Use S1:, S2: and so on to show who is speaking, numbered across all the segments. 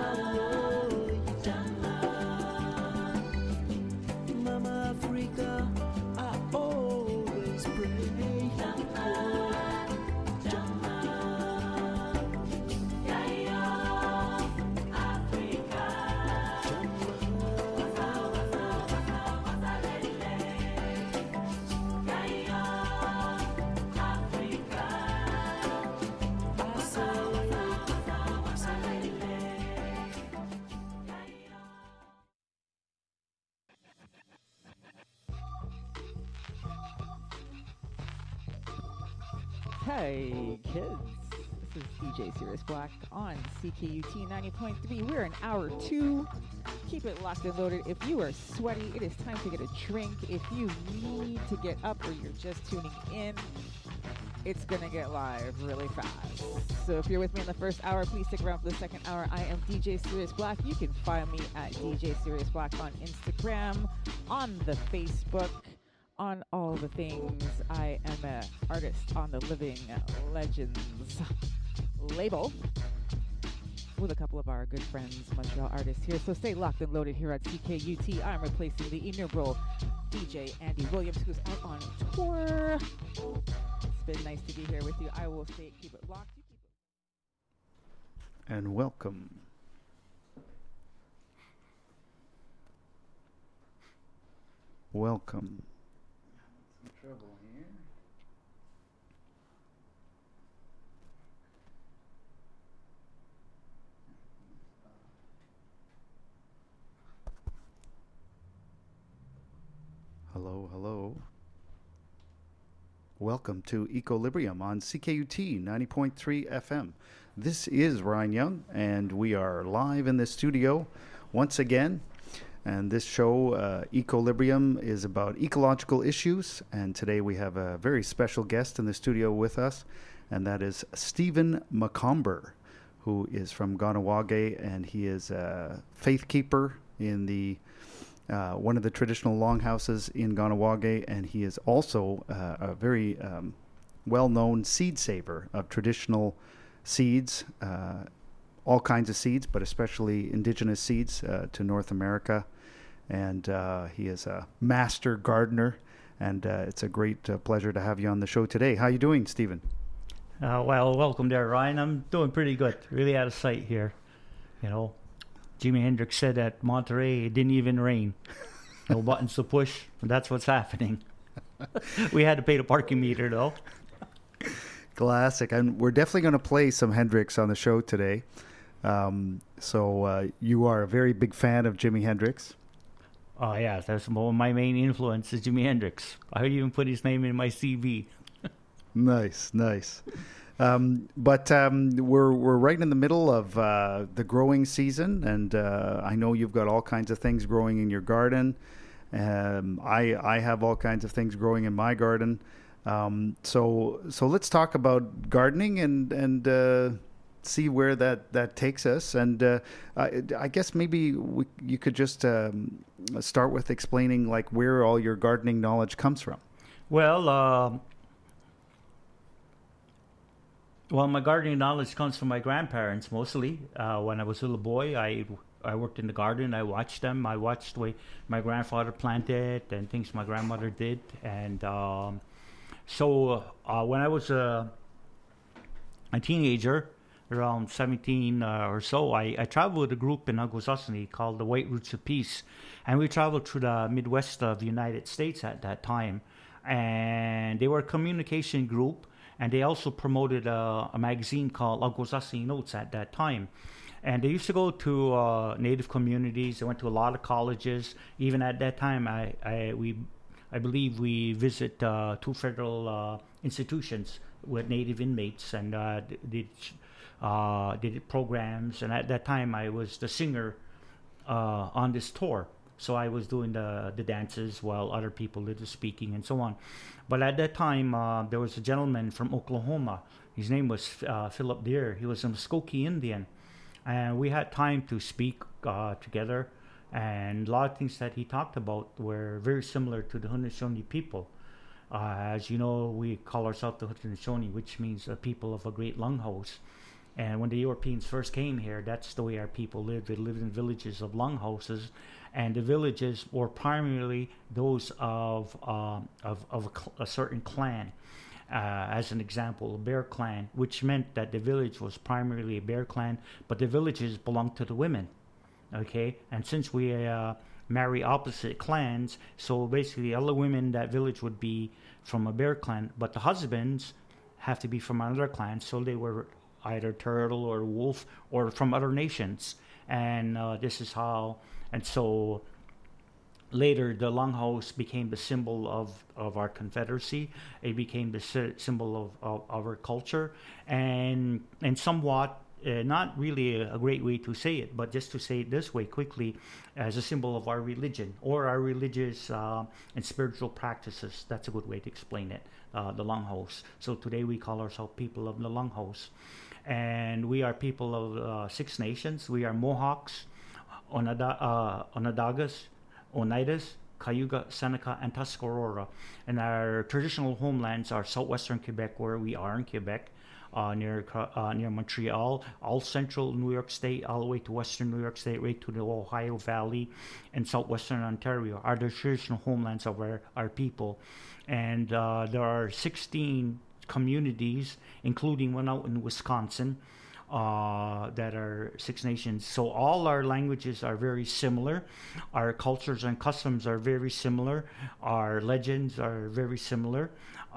S1: Mama Africa, I always pray.
S2: Hey kids, this is DJ Sirius Black on CKUT 90.3. We're in hour 2. Keep it locked and loaded. If you are sweaty, it is time to get a drink. If you need to get up or you're just tuning in, it's gonna get live really fast. So if you're with me in the first hour, please stick around for the second hour. I am DJ Sirius Black. You can find me at DJ Sirius Black on Instagram, on the Facebook, on all the things. I am an artist on the Living Legends label with a couple of our good friends, Montreal artists here. So stay locked and loaded here at CKUT. I'm replacing the innumerable DJ Andy Williams, who's out on tour. It's been nice to be here with you. I will stay, keep it locked. You keep it.
S3: And welcome. Welcome. Some trouble here. Hello, hello. Welcome to Equilibrium on CKUT 90.3 FM. This is Ryan Young, and we are live in the studio once again. And this show, Equilibrium, is about ecological issues. And today we have a very special guest in the studio with us, and that is Stephen Macomber, who is from Kahnawake, and he is a faith keeper in the one of the traditional longhouses in Kahnawake, and he is also a very well-known seed saver of traditional seeds, all kinds of seeds, but especially indigenous seeds to North America. And he is a master gardener, and it's a great pleasure to have you on the show today. How are you doing, Stephen?
S4: Well, welcome there, Ryan. I'm doing pretty good. Really out of sight here. You know, Jimi Hendrix said at Monterey, it didn't even rain. No buttons to push. That's what's happening. We had to pay the parking meter, though.
S3: Classic. And we're definitely going to play some Hendrix on the show today. So you are a very big fan of Jimi Hendrix.
S4: Oh, yeah. That's my main influence is Jimi Hendrix. I would even put his name in my CV.
S3: Nice. But we're right in the middle of the growing season, and I know you've got all kinds of things growing in your garden. I have all kinds of things growing in my garden. So let's talk about gardening and see where that takes us. And I guess maybe you could just start with explaining like where all your gardening knowledge comes from.
S4: Well, my gardening knowledge comes from my grandparents mostly. When I was a little boy, I worked in the garden. I watched them. I watched the way my grandfather planted and things my grandmother did. And so when I was a teenager, around 17 or so, I traveled with a group in Akwesasne called the White Roots of Peace. And we traveled through the Midwest of the United States at that time. And they were a communication group. And they also promoted a magazine called Akwesasne Notes at that time. And they used to go to Native communities. They went to a lot of colleges. Even at that time, I believe we visit 2 federal institutions with Native inmates and did programs. And at that time, I was the singer on this tour. So I was doing the dances while other people did the speaking and so on. But at that time, there was a gentleman from Oklahoma. His name was Philip Deere. He was a Muskogee Indian. And we had time to speak together. And a lot of things that he talked about were very similar to the Haudenosaunee people. As you know, we call ourselves the Haudenosaunee, which means the people of a great longhouse. And when the Europeans first came here, that's the way our people lived. They lived in villages of longhouses, and the villages were primarily those of a certain clan. As an example, a Bear clan, which meant that the village was primarily a Bear clan, but the villages belonged to the women. Okay, and since we marry opposite clans, so basically all the women in that village would be from a Bear clan, but the husbands have to be from another clan, so they were either turtle or wolf or from other nations. And this is how, and so later the longhouse became the symbol of our confederacy. It became the symbol of our culture, and somewhat not really a great way to say it, but just to say it this way quickly, as a symbol of our religion or our religious and spiritual practices. That's a good way to explain it, the Longhouse. So today we call ourselves people of the Longhouse. And we are people of 6 nations. We are Mohawks, Onondagas, Oneidas, Cayuga, Seneca, and Tuscarora. And our traditional homelands are southwestern Quebec, where we are in Quebec, near Montreal, all central New York State, all the way to western New York State, right to the Ohio Valley, and southwestern Ontario are the traditional homelands of our people. And there are 16 communities, including one out in Wisconsin, that are 6 nations. So all our languages are very similar. Our cultures and customs are very similar. Our legends are very similar.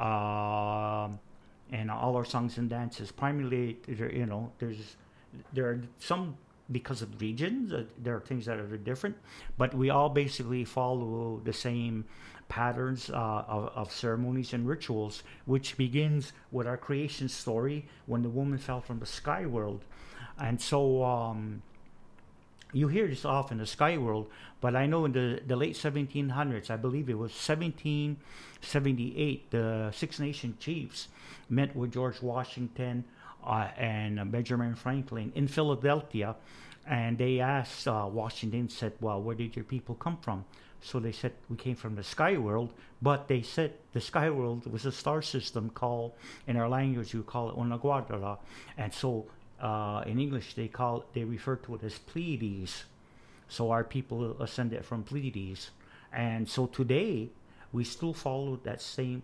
S4: And all our songs and dances, primarily, there are some because of regions. There are things that are different, but we all basically follow the same patterns of ceremonies and rituals, which begins with our creation story when the woman fell from the sky world. And so you hear this often, the sky world, but I know in the late 1700s, I believe it was 1778, the 6 Nation chiefs met with George Washington and Benjamin Franklin in Philadelphia, and they asked Washington, said, well, where did your people come from? So they said, we came from the sky world, but they said the sky world was a star system called, in our language, you call it Onaguadara. And so in English, they refer to it as Pleiades. So our people ascended from Pleiades. And so today, we still follow that same,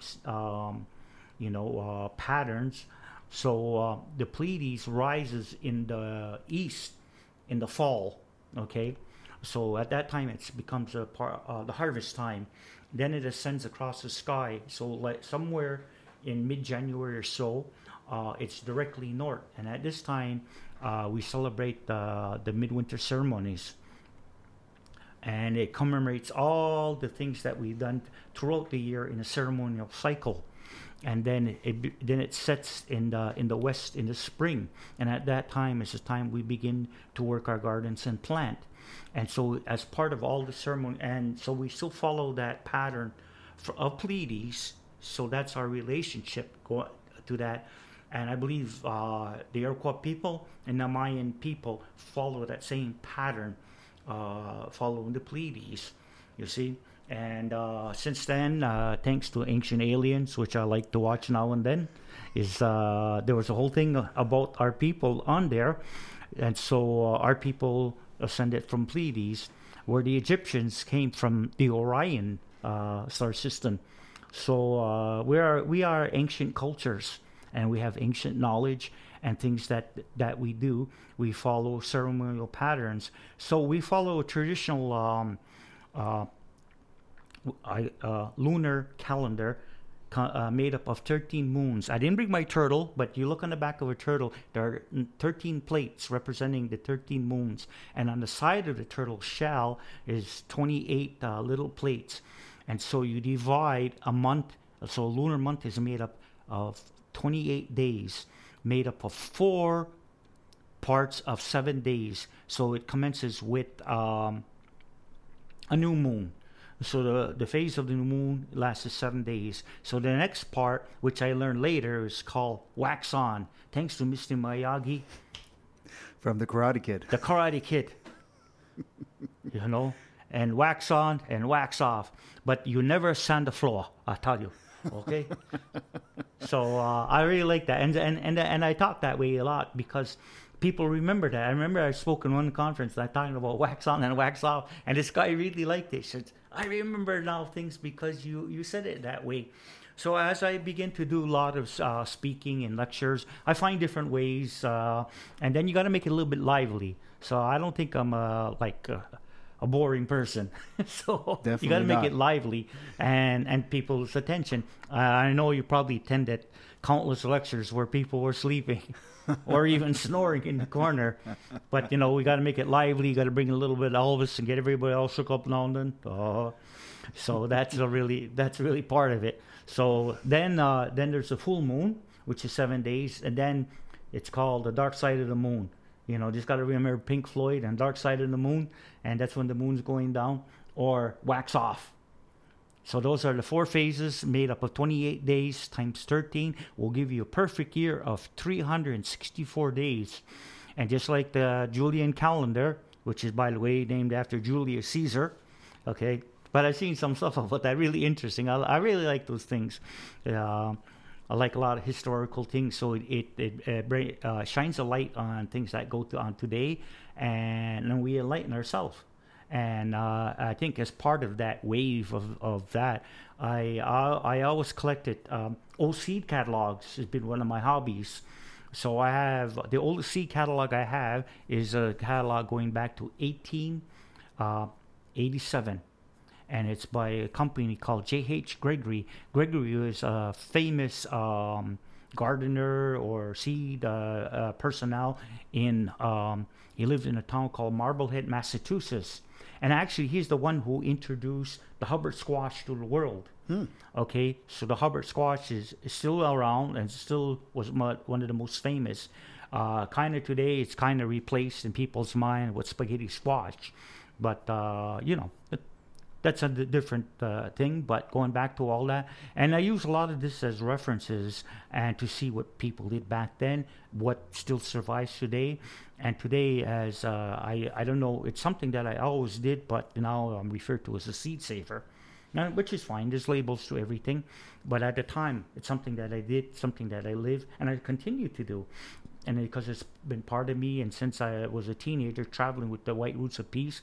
S4: patterns. So the Pleiades rises in the east in the fall, okay? So at that time, it becomes the harvest time. Then it ascends across the sky. So like somewhere in mid-January or so, it's directly north. And at this time, we celebrate the midwinter ceremonies. And it commemorates all the things that we've done throughout the year in a ceremonial cycle. And then it sets in the west in the spring. And at that time is the time we begin to work our gardens and plant. And so as part of all the ceremony, and so we still follow that pattern of Pleiades. So that's our relationship to that. And I believe the Iroquois people and the Mayan people follow that same pattern, following the Pleiades, you see. And since then, thanks to Ancient Aliens, which I like to watch now and then, there was a whole thing about our people on there. And so our people ascended from Pleiades, where the Egyptians came from the Orion star system. So we are ancient cultures, and we have ancient knowledge and things that we do. We follow ceremonial patterns. So we follow a traditional lunar calendar made up of 13 moons. I didn't bring my turtle, but you look on the back of a turtle, there are 13 plates representing the 13 moons. And on the side of the turtle shell is 28 little plates. And so you divide a month. So a lunar month is made up of 28 days, made up of 4 parts of 7 days. So it commences with a new moon. So the phase of the new moon lasts 7 days. So the next part, which I learned later, is called wax on. Thanks to Mr. Miyagi.
S3: From the Karate Kid.
S4: The Karate Kid. And wax on and wax off. But you never sand the floor, I tell you. Okay. So I really like that, and I talk that way a lot because people remember that. I remember I spoke in one conference and I talking about wax on and wax off, and this guy really liked it. He said, "I remember now things because you said it that way." So as I begin to do a lot of speaking and lectures, I find different ways, and then you got to make it a little bit lively. So I don't think I'm a boring person. So
S3: Definitely
S4: you got to make
S3: not.
S4: it lively and people's attention. I know you probably attended countless lectures where people were sleeping or even snoring in the corner. But, we got to make it lively. You got to bring a little bit of Elvis and get everybody all shook up now and then. So that's really part of it. So then there's a full moon, which is 7 days. And then it's called the dark side of the moon. Just got to remember Pink Floyd and Dark Side of the Moon, and that's when the moon's going down, or wax off. So those are the 4 phases made up of 28 days times 13 will give you a perfect year of 364 days. And just like the Julian calendar, which is, by the way, named after Julius Caesar, okay? But I've seen some stuff about that really interesting. I really like those things. I like a lot of historical things, so it shines a light on things that go on today, and then we enlighten ourselves. And I think as part of that wave of that, I always collected old seed catalogs. It's been one of my hobbies. So I have the oldest seed catalog I have is a catalog going back to 1887. And it's by a company called J.H. Gregory. Gregory is a famous gardener or seed personnel in, he lived in a town called Marblehead, Massachusetts. And actually, he's the one who introduced the Hubbard squash to the world. Okay, so the Hubbard squash is still around and still was one of the most famous. Kind of today, it's kind of replaced in people's mind with spaghetti squash. But, that's a different thing, but going back to all that. And I use a lot of this as references and to see what people did back then, what still survives today. And today, as I don't know, it's something that I always did, but now I'm referred to as a seed saver, which is fine. There's labels to everything. But at the time, it's something that I did, something that I live, and I continue to do. And because it's been part of me, and since I was a teenager traveling with the White Roots of Peace,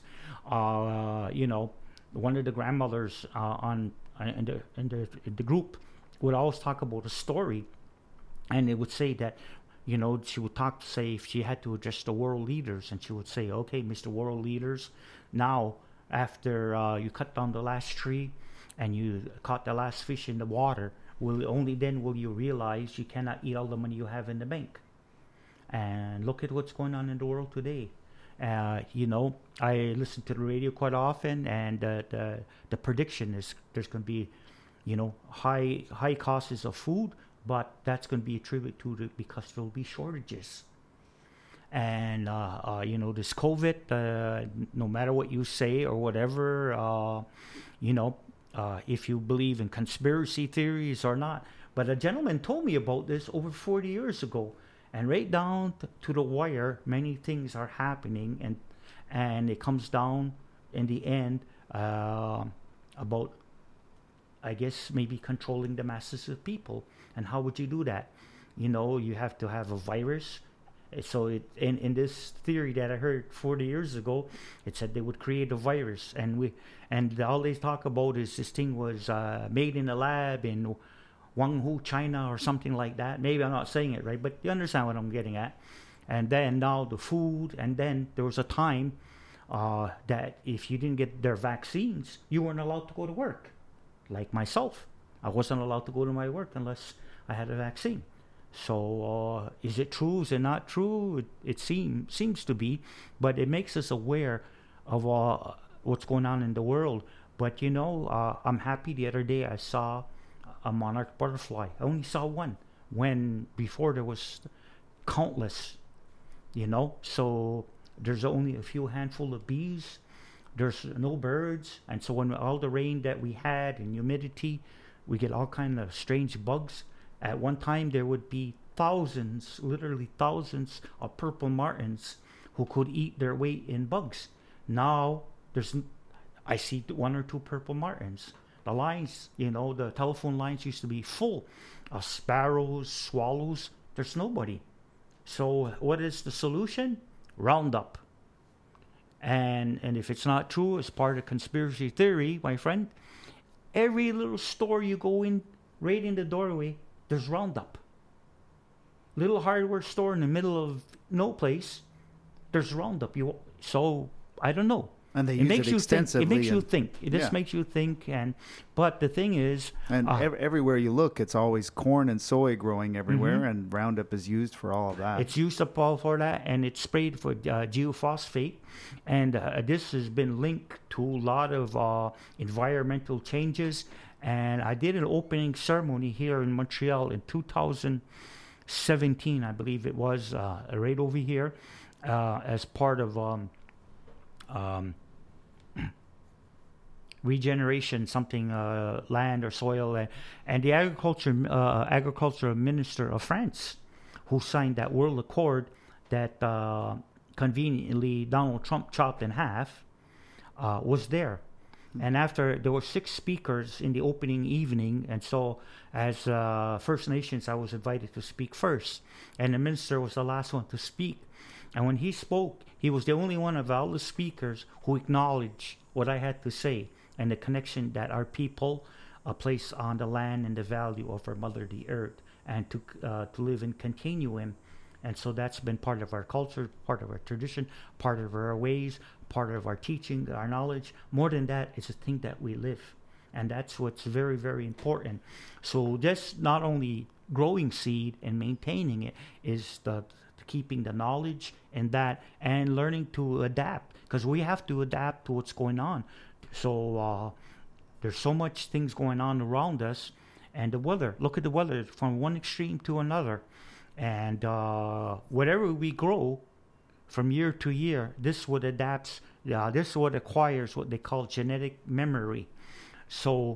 S4: one of the grandmothers in the group would always talk about a story, and it would say that, she would say if she had to address the world leaders, and she would say, "Okay, Mr. World Leaders, now after you cut down the last tree and you caught the last fish in the water, only then will you realize you cannot eat all the money you have in the bank. And look at what's going on in the world today." I listen to the radio quite often, and the prediction is there's going to be, high costs of food, but that's going to be attributed to because there will be shortages. And this COVID, no matter what you say or whatever, if you believe in conspiracy theories or not. But a gentleman told me about this over 40 years ago. And right down to the wire, many things are happening, and it comes down in the end about, I guess, maybe controlling the masses of people. And how would you do that? You have to have a virus. So in this theory that I heard 40 years ago, it said they would create a virus, and all they talk about is this thing was made in a lab in Guangzhou, China, or something like that. Maybe I'm not saying it right, but you understand what I'm getting at. And then now the food, and then there was a time that if you didn't get their vaccines, you weren't allowed to go to work. Like myself, I wasn't allowed to go to my work unless I had a vaccine. So is it true? Is it not true? It seems to be, but it makes us aware of what's going on in the world. But I'm happy the other day I saw a monarch butterfly. I only saw one, when before there was countless, so there's only a few handful of bees, there's no birds, and so when all the rain that we had and humidity, we get all kind of strange bugs. At one time there would be literally thousands of purple martins who could eat their weight in bugs. Now I see 1 or 2 purple martins. The lines, the telephone lines used to be full of sparrows, swallows. There's nobody. So what is the solution? Roundup. And if it's not true, it's part of conspiracy theory, my friend. Every little store you go in, right in the doorway, there's Roundup. Little hardware store in the middle of no place, there's Roundup. So I don't know.
S3: And they use it extensively.
S4: It makes you think. This makes you think. But the thing is,
S3: and everywhere you look, it's always corn and soy growing everywhere, and Roundup is used for all of that.
S4: It's used up all for that, and it's sprayed for geophosphate. And this has been linked to a lot of environmental changes. And I did an opening ceremony here in Montreal in 2017, I believe it was, right over here, as part of regeneration, something land or soil, and the agricultural minister of France, who signed that World Accord that conveniently Donald Trump chopped in half, was there. And after, there were 6 speakers in the opening evening, and so as First Nations, I was invited to speak first, and the minister was the last one to speak. And when he spoke, he was the only one of all the speakers who acknowledged what I had to say and the connection that our people place on the land and the value of our mother, the earth, and to live in continuum. And so that's been part of our culture, part of our tradition, part of our ways, part of our teaching, our knowledge. More than that, it's a thing that we live. And that's what's very, very important. So just not only growing seed and maintaining it is keeping the knowledge and that, and learning to adapt, because we have to adapt to what's going on. So there's so much things going on around us, and the weather. Look at the weather from one extreme to another, and whatever we grow from year to year, this would adapts. This would acquires what they call genetic memory. So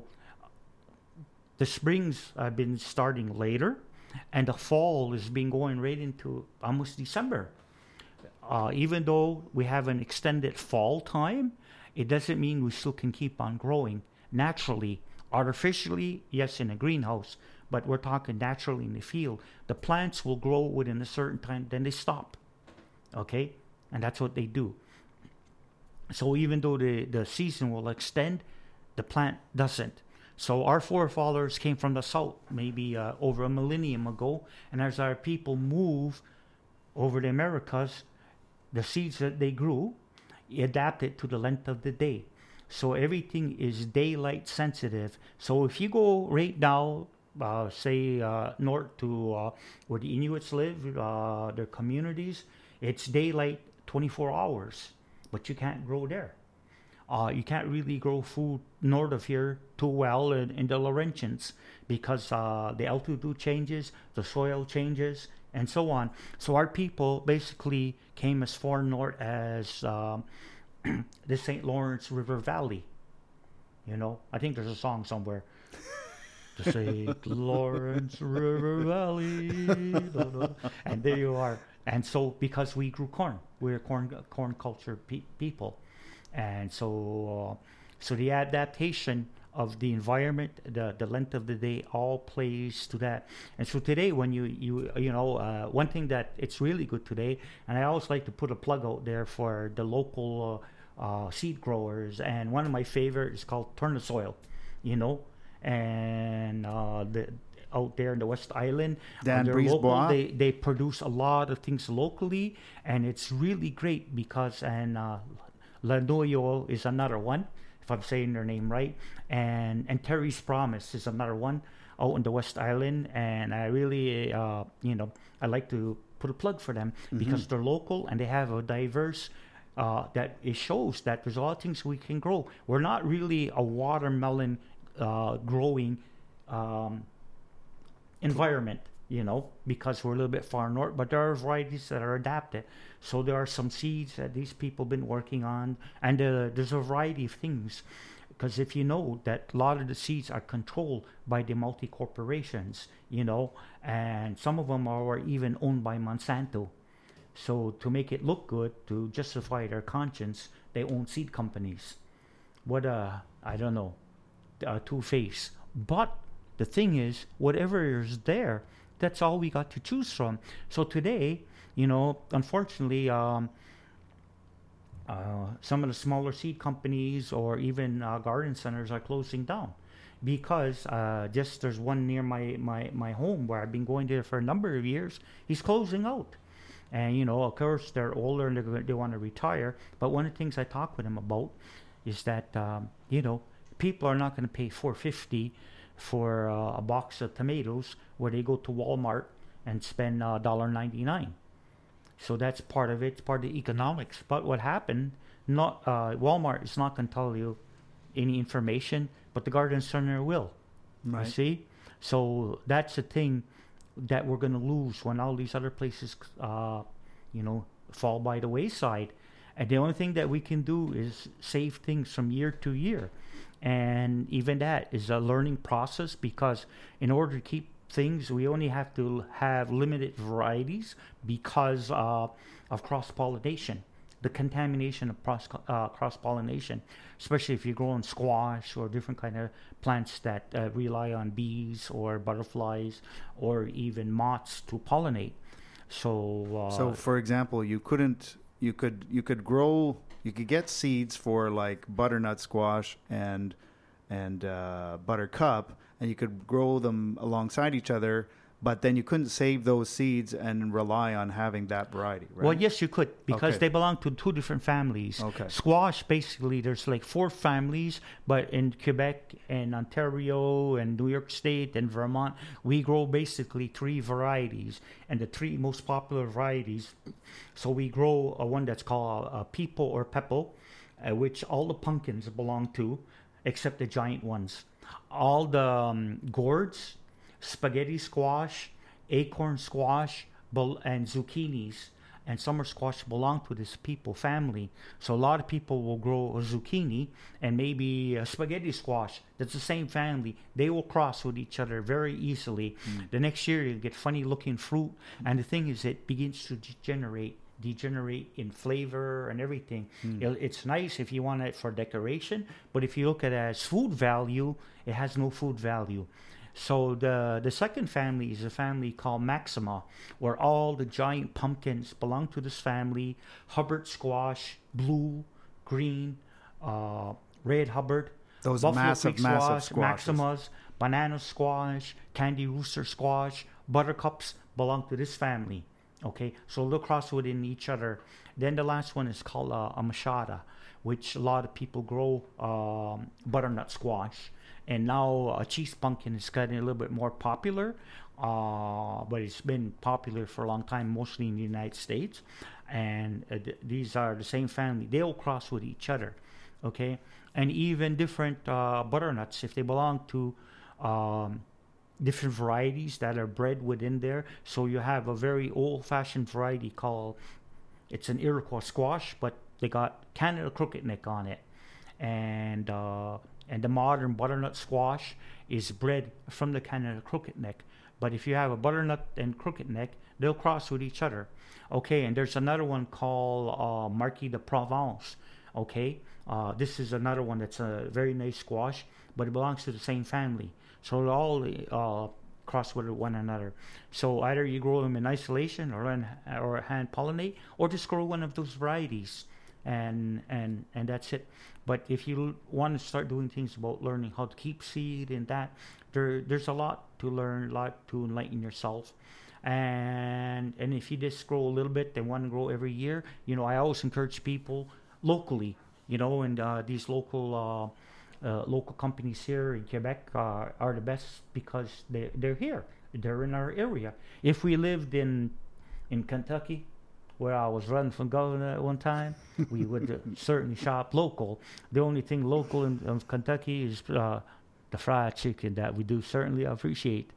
S4: the springs have been starting later, and the fall has been going right into almost December. Even though we have an extended fall time, it doesn't mean we still can keep on growing naturally. Artificially, yes, in a greenhouse, but we're talking naturally in the field. The plants will grow within a certain time, then they stop. Okay? And that's what they do. So even though the season will extend, the plant doesn't. So our forefathers came from the south maybe over a millennium ago, and as our people move over the Americas, the seeds that they grew adapted to the length of the day. So everything is daylight sensitive. So if you go right now, say north to where the Inuits live, their communities, it's daylight 24 hours, but you can't grow there. You can't really grow food north of here too well in the Laurentians, because the altitude changes, the soil changes, and so on. So our people basically came as far north as the St. Lawrence River Valley. I think there's a song somewhere. The St. Lawrence River Valley. And there you are. And so because we grew corn, we're corn culture people. And so the adaptation of the environment, the length of the day, all plays to that. And so today, when one thing that it's really good today, and I always like to put a plug out there for the local seed growers, and one of my favorite is called Turnasoil, and out there in the West Island,
S3: Dan
S4: Brisebois, they produce a lot of things locally, and it's really great because Lanoyo is another one, if I'm saying their name right, and Terry's Promise is another one out in the West Island, and I really, I like to put a plug for them because they're local and they have a diverse, that it shows that there's a lot of things we can grow. We're not really a watermelon growing environment, because we're a little bit far north, but there are varieties that are adapted. So there are some seeds that these people have been working on, and there's a variety of things, because if you know that a lot of the seeds are controlled by the multi-corporations, and some of them are even owned by Monsanto. So to make it look good, to justify their conscience, they own seed companies. I don't know. two-faced. But the thing is, whatever is there, that's all we got to choose from. So today, unfortunately, some of the smaller seed companies or even garden centers are closing down because just there's one near my home where I've been going there for a number of years. He's closing out. And, of course, they're older and they want to retire. But one of the things I talk with him about is that, people are not going to pay $4.50 for a box of tomatoes where they go to Walmart and spend $1.99. So that's part of it. It's part of the economics. But what happened, Walmart is not going to tell you any information, but the garden center will.
S3: Right.
S4: You see? So that's the thing that we're going to lose when all these other places, fall by the wayside. And the only thing that we can do is save things from year to year. And even that is a learning process because in order to keep things, we only have to have limited varieties because of cross-pollination, the contamination of cross-pollination, especially if you're growing squash or different kind of plants that rely on bees or butterflies or even moths to pollinate. So
S3: for example, you could get seeds for like butternut squash and buttercup, and you could grow them alongside each other, but then you couldn't save those seeds and rely on having that variety, right?
S4: Well, yes, you could, because
S3: Okay.
S4: they belong to two different families.
S3: Okay.
S4: Squash, basically, there's like 4 families, but in Quebec and Ontario and New York State and Vermont, we grow basically 3 varieties, and the 3 most popular varieties. So we grow one that's called Peepo or Peppo, which all the pumpkins belong to, except the giant ones. All the gourds, spaghetti squash, acorn squash, and zucchinis and summer squash belong to this Peepo family. So a lot of people will grow a zucchini and maybe a spaghetti squash. That's the same family. They will cross with each other very easily. The next year you'll get funny looking fruit. And the thing is, it begins to degenerate in flavor and everything. It's nice if you want it for decoration, but if you look at it as food value, it has no food value. So the second family is a family called Maxima, where all the giant pumpkins belong to this family. Hubbard squash, blue, green, red Hubbard,
S3: Those
S4: Buffalo
S3: massive
S4: Creek
S3: squashes.
S4: Maximas, banana squash, candy rooster squash, buttercups belong to this family. Okay, so they'll cross within each other. Then the last one is called a machada, which a lot of people grow butternut squash. And now cheese pumpkin is getting a little bit more popular, but it's been popular for a long time, mostly in the United States. And these are the same family. They'll cross with each other, okay? And even different butternuts, if they belong to different varieties that are bred within there. So you have a very old-fashioned variety called, it's an Iroquois squash, but they got Canada crooked neck on it. And the modern butternut squash is bred from the Canada crooked neck. But if you have a butternut and crooked neck, they'll cross with each other. Okay, and there's another one called Marquis de Provence. Okay, this is another one that's a very nice squash, but it belongs to the same family. So they all cross with one another. So either you grow them in isolation or hand pollinate, or just grow one of those varieties. And that's it. But if you want to start doing things about learning how to keep seed and that, there's a lot to learn, a lot to enlighten yourself. And if you just grow a little bit and want to grow every year, I always encourage people locally, and these local companies here in Quebec are the best because they're here. They're in our area. If we lived in Kentucky, where I was running for governor at one time, we would certainly shop local. The only thing local in Kentucky is the fried chicken that we do certainly appreciate.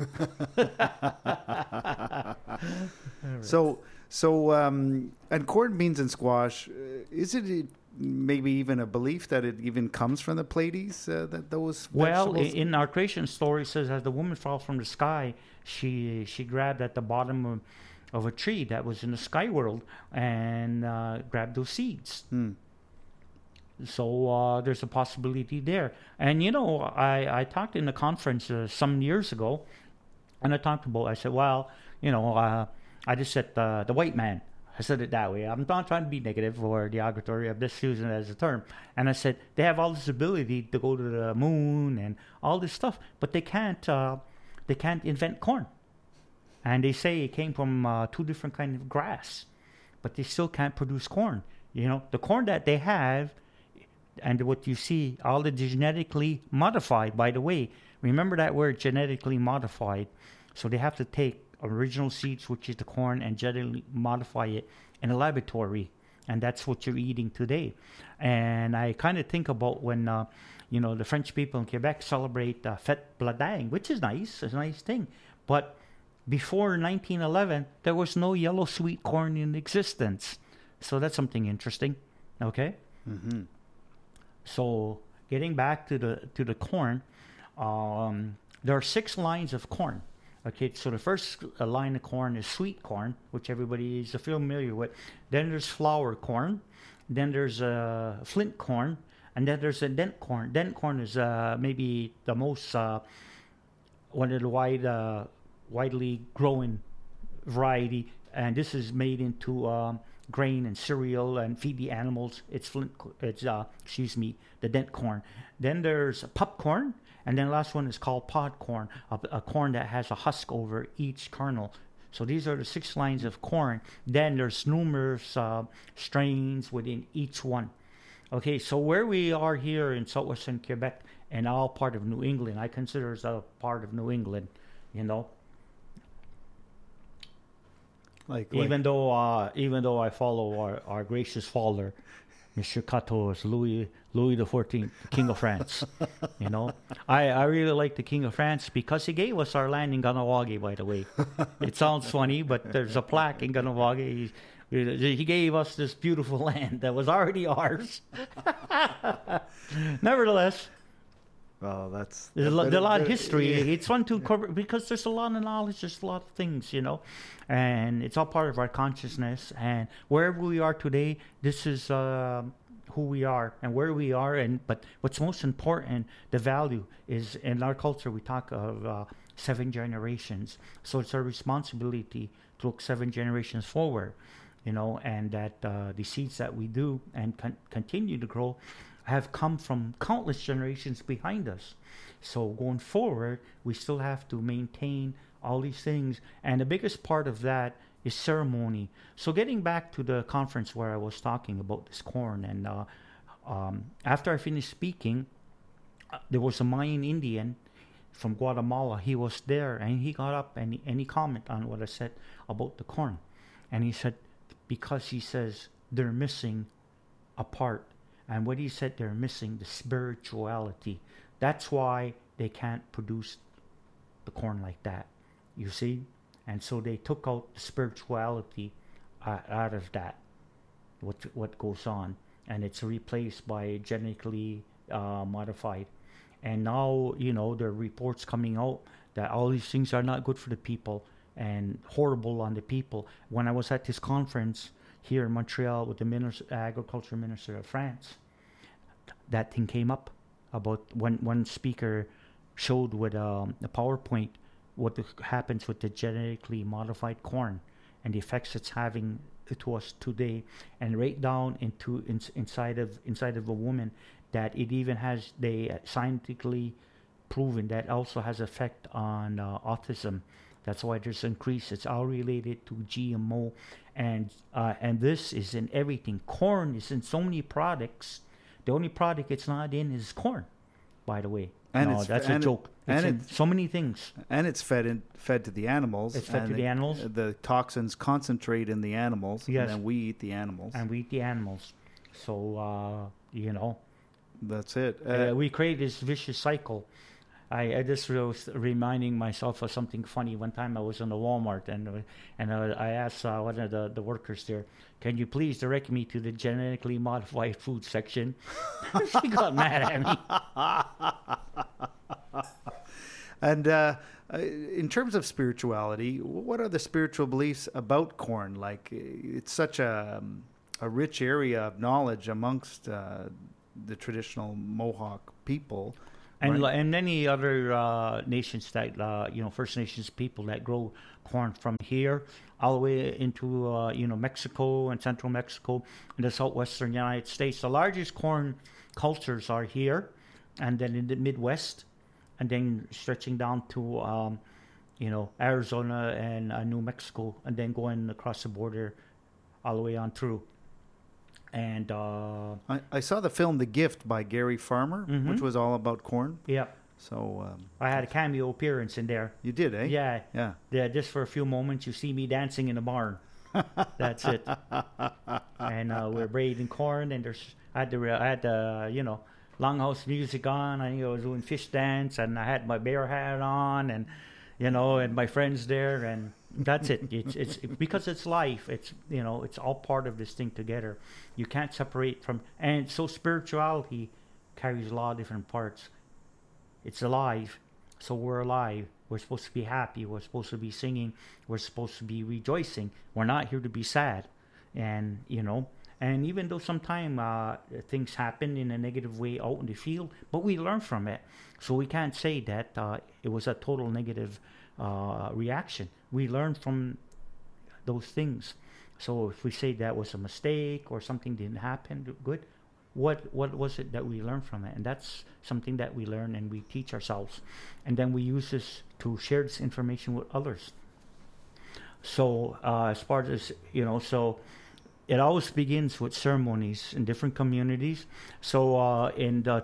S3: So and corn, beans, and squash, is it maybe even a belief that it even comes from the Pleiades, that those
S4: Well,
S3: vegetables?
S4: in our creation story, it says as the woman fell from the sky, she grabbed at the bottom of a tree that was in the sky world and grabbed those seeds. So there's a possibility there. And I talked in a conference some years ago, and I said, well, I just said the white man. I said it that way. I'm not trying to be negative or derogatory. I'm just using it as a term. And I said they have all this ability to go to the moon and all this stuff, but they can't invent corn. And they say it came from 2 different kinds of grass, but they still can't produce corn. The corn that they have, and what you see, all the genetically modified. By the way, remember that word, genetically modified. So they have to take original seeds, which is the corn, and genetically modify it in a laboratory, and that's what you're eating today. And I kind of think about when the French people in Quebec celebrate Fête Bladang, which is nice. It's a nice thing. But before 1911, there was no yellow sweet corn in existence. So that's something interesting. Okay?
S3: Mm-hmm.
S4: So getting back to the corn, there are 6 lines of corn. Okay, so the first line of corn is sweet corn, which everybody is familiar with. Then there's flour corn. Then there's flint corn. And then there's a dent corn. Dent corn is maybe the most one of the widely growing variety. And this is made into grain and cereal and feed the animals. It's the dent corn. Then there's popcorn. And then the last one is called pod corn, a corn that has a husk over each kernel. So these are the 6 lines of corn. Then there's numerous strains within each one. Okay, so where we are here in southwestern Quebec and all part of New England, I consider it a part of New England, Even though I follow our gracious father, Mr. Catos, Louis XIV, King of France. I really like the King of France because he gave us our land in Kahnawake, by the way. It sounds funny, but there's a plaque in Kahnawake. He gave us this beautiful land that was already ours. Nevertheless, there's a lot of history. Yeah. It's fun to cover because there's a lot of knowledge, there's a lot of things, and it's all part of our consciousness. And wherever we are today, this is who we are and where we are. But what's most important, the value is in our culture. We talk of 7 generations, so it's our responsibility to look 7 generations forward, and that the seeds that we do and continue to grow have come from countless generations behind us. So going forward, we still have to maintain all these things. And the biggest part of that is ceremony. So getting back to the conference where I was talking about this corn, and after I finished speaking, there was a Mayan Indian from Guatemala. He was there, and he got up and he commented on what I said about the corn. And he said, because he says they're missing a part. And what he said, they're missing the spirituality. That's why they can't produce the corn like that, you see? And so they took out the spirituality out of that, what goes on. And it's replaced by genetically modified. And now, there are reports coming out that all these things are not good for the people and horrible on the people. When I was at this conference here in Montreal with the agriculture minister of France, that thing came up about when one speaker showed with a PowerPoint what happens with the genetically modified corn and the effects it's having to us today, and right down inside of a woman that it even has scientifically proven that also has effect on autism. That's why there's increase. It's all related to GMO, and this is in everything. Corn is in so many products. The only product it's not in is corn, by the way.
S3: And
S4: no, that's a joke. It's in so many things.
S3: And it's fed to the animals.
S4: It's fed to the animals.
S3: The toxins concentrate in the animals,
S4: yes.
S3: And then we eat the animals.
S4: So,
S3: that's it.
S4: we create this vicious cycle. I just was reminding myself of something funny. One time I was in the Walmart and I asked one of the workers there, "Can you please direct me to the genetically modified food section?" She got mad at me.
S3: And in terms of spirituality, what are the spiritual beliefs about corn? Like, it's such a rich area of knowledge amongst the traditional Mohawk people.
S4: And
S3: right?
S4: and many other nations that First Nations people that grow corn from here all the way into Mexico and Central Mexico and the southwestern United States. The largest corn cultures are here, and then in the Midwest, and then stretching down to Arizona and New Mexico, and then going across the border all the way on through. And
S3: I saw the film The Gift by Gary Farmer,
S4: Mhm.
S3: which was all about corn.
S4: yeah,
S3: So
S4: I had a cameo appearance in there.
S3: you did, eh?
S4: Yeah,
S3: Yeah.
S4: yeah. Just for a few moments, you see me dancing in the barn. That's it. And we're braiding corn, and I had the longhouse music on. I was doing fish dance, and I had my bear hat on, and and my friends there, and that's it. It's because it's life. It's it's all part of this thing together. You can't separate from, and so spirituality carries a lot of different parts. It's alive, so we're alive. We're supposed to be happy. We're supposed to be singing. We're supposed to be rejoicing. We're not here to be sad, and And even though sometimes things happen in a negative way out in the field, but we learn from it. So we can't say that it was a total negative reaction. We learn from those things. So if we say that was a mistake or something didn't happen good, what was it that we learned from it? And that's something that we learn and we teach ourselves. And then we use this to share this information with others. So as far as, so it always begins with ceremonies in different communities. So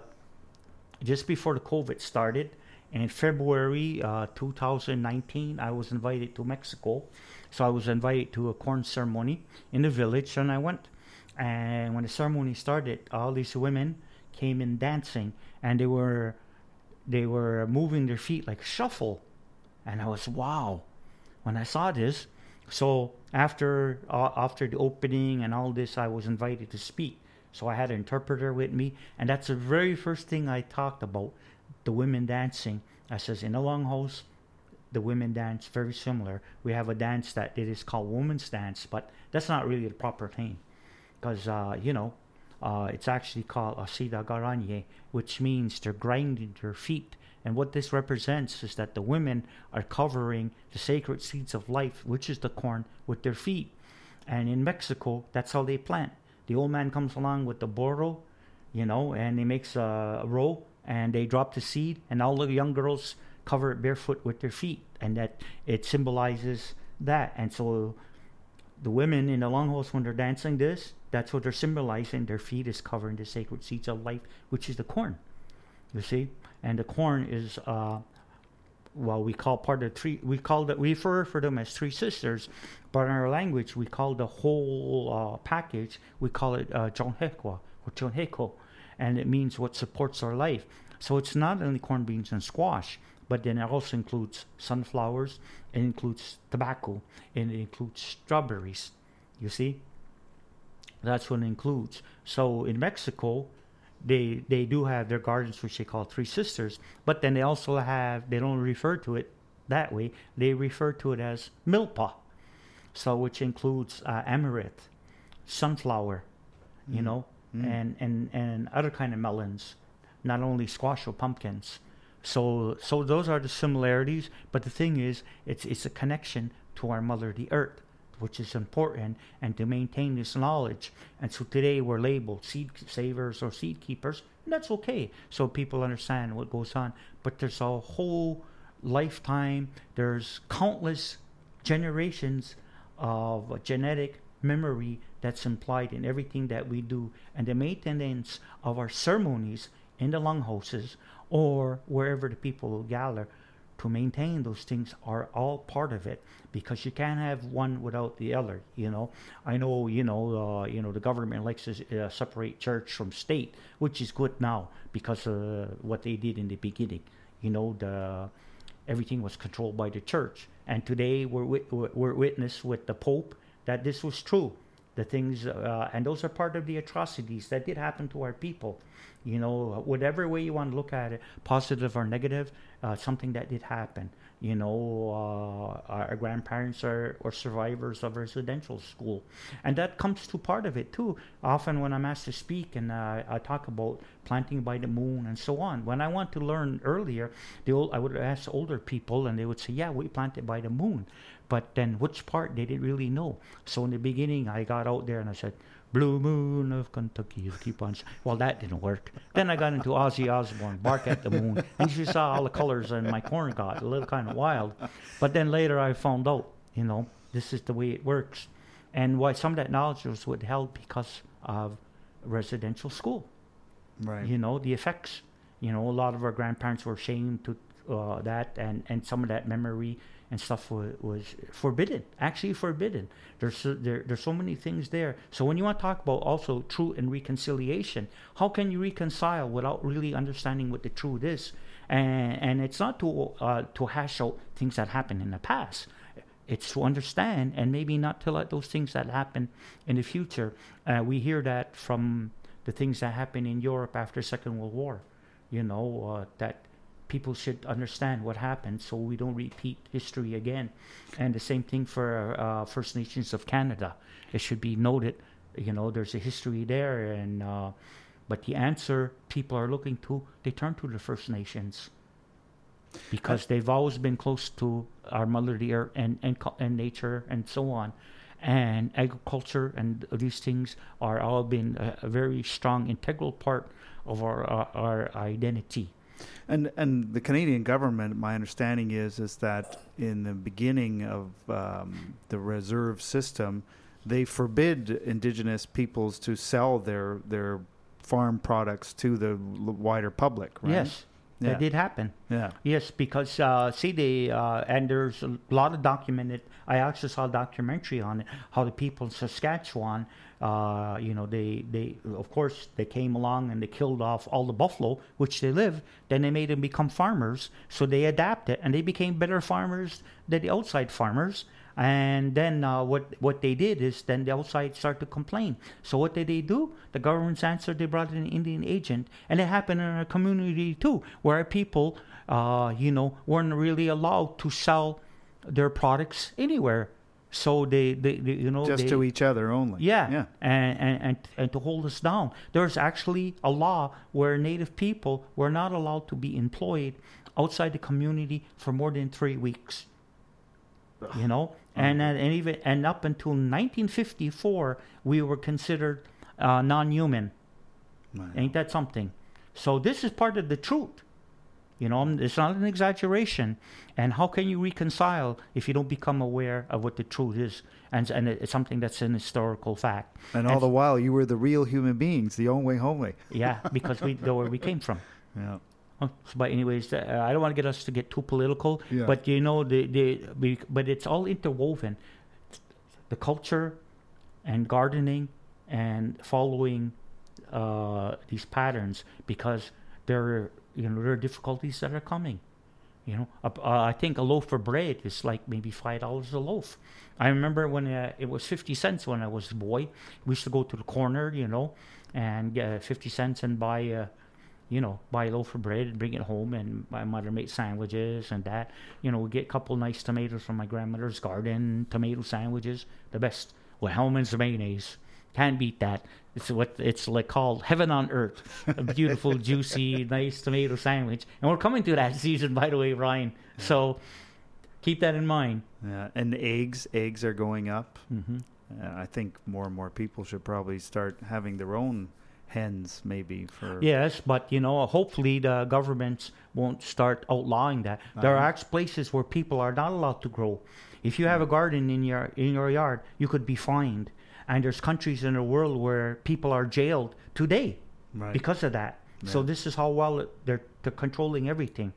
S4: just before the COVID started, in February 2019, I was invited to Mexico. So I was invited to a corn ceremony in the village, and I went. And when the ceremony started, all these women came in dancing, and they were moving their feet like shuffle. And I was, wow. When I saw this, so after the opening and all this, I was invited to speak. So I had an interpreter with me, and that's the very first thing I talked about, the women dancing. I says, in the longhouse, the women dance very similar. We have a dance that it is called women's dance, but that's not really the proper name, because it's actually called asida garanye, which means they're grinding their feet. And what this represents is that the women are covering the sacred seeds of life, which is the corn, with their feet. And in Mexico, that's how they plant. The old man comes along with the burro, and he makes a row, and they drop the seed, and all the young girls cover it barefoot with their feet, and that it symbolizes that. And so the women in the longhouse, when they're dancing this, that's what they're symbolizing. Their feet is covering the sacred seeds of life, which is the corn. You see? And the corn is, we call part of three. We refer to them as three sisters, but in our language, we call the whole package. We call it Chonhekwa or Chonheko, and it means what supports our life. So it's not only corn, beans, and squash, but then it also includes sunflowers, it includes tobacco, and it includes strawberries. You see? That's what it includes. So in Mexico, they do have their gardens, which they call Three Sisters, but then they also have, they don't refer to it that way, they refer to it as milpa, so which includes amaranth, sunflower, and other kind of melons, not only squash or pumpkins. So those are the similarities, but the thing is, it's a connection to our mother, the earth, which is important, and to maintain this knowledge. And so today we're labeled seed savers or seed keepers, and that's okay, so people understand what goes on. But there's a whole lifetime, there's countless generations of genetic memory that's implied in everything that we do, and the maintenance of our ceremonies in the longhouses or wherever the people will gather to maintain those things are all part of it, because you can't have one without the other. I know the government likes to separate church from state, which is good now because of what they did in the beginning. Everything was controlled by the church, and today we're witness with the Pope that this was true. the things, and those are part of the atrocities that did happen to our people. You know, whatever way you want to look at it, positive or negative, something that did happen. You know, our grandparents are survivors of residential school. And that comes to part of it too. Often when I'm asked to speak and I talk about planting by the moon and so on, when I want to learn earlier, I would ask older people and they would say, yeah, we planted by the moon. But then which part they didn't really know. So in the beginning, I got out there and I said, Blue Moon of Kentucky, keep on. Well, that didn't work. Then I got into Ozzy Osbourne, Bark at the Moon, and you saw all the colors, and my corn got a little kind of wild. But then later I found out, you know, this is the way it works, and why some of that knowledge was withheld because of residential school.
S3: Right.
S4: You know, the effects. You know, a lot of our grandparents were ashamed to that, and some of that memory and stuff was forbidden, actually forbidden. There's so many things there. So when you want to talk about also truth and reconciliation, how can you reconcile without really understanding what the truth is? And it's not to hash out things that happened in the past. It's to understand and maybe not to let those things that happen in the future. We hear that from the things that happened in Europe after Second World War. You know, that people should understand what happened so we don't repeat history again. And the same thing for First Nations of Canada. It should be noted, you know, there's a history there, and but the answer people are looking to, they turn to the First Nations because they've always been close to our mother, the earth, and nature and so on. And agriculture and these things are all been a very strong integral part of our identity.
S3: And the Canadian government, my understanding is that in the beginning of the reserve system, they forbid Indigenous peoples to sell their farm products to the wider public, right?
S4: Yes,
S3: Yeah.
S4: that did happen.
S3: Yeah.
S4: Yes, because and there's a lot of documented. I actually saw a documentary on it, how the people in Saskatchewan, you know, they of course they came along and they killed off all the buffalo, which they live. Then they made them become farmers, so they adapted and they became better farmers than the outside farmers. And then what they did is then the outside started to complain. So what did they do? The government's answer, they brought in an Indian agent. And it happened in our community too, where people, you know, weren't really allowed to sell their products anywhere. So they you know,
S3: Just to each other only.
S4: yeah,
S3: Yeah.
S4: and to hold us down. There's actually a law where Native people were not allowed to be employed outside the community for more than 3 weeks. You know, and up until 1954, we were considered non-human.
S3: Wow.
S4: Ain't that something? So this is part of the truth. You know, it's not an exaggeration. And how can you reconcile if you don't become aware of what the truth is? And it's something that's an historical fact.
S3: And all the while, you were the real human beings, the only homely.
S4: Yeah, because we know where we came from.
S3: Yeah.
S4: But anyways, I don't want to get us to get too political.
S3: Yeah.
S4: But you know, but it's all interwoven. The culture, and gardening, and following these patterns, because there are difficulties that are coming. You know, I think a loaf of bread is like maybe $5 a loaf. I remember when it was 50 cents when I was a boy. We used to go to the corner, you know, and get 50 cents and buy a loaf of bread and bring it home, and my mother made sandwiches and that. You know, we get a couple nice tomatoes from my grandmother's garden, tomato sandwiches, the best. With Hellman's mayonnaise. Can't beat that. It's like called heaven on earth. A beautiful, juicy, nice tomato sandwich. And we're coming to that season, by the way, Ryan. So keep that in mind.
S3: Yeah. And eggs are going up.
S4: Mm-hmm.
S3: I think more and more people should probably start having their own hens, maybe for.
S4: Yes, but you know, hopefully the governments won't start outlawing that. There are actually places where people are not allowed to grow. If you have a garden in your yard, you could be fined. And there's countries in the world where people are jailed today because of that. Yeah. So this is how well they're controlling everything.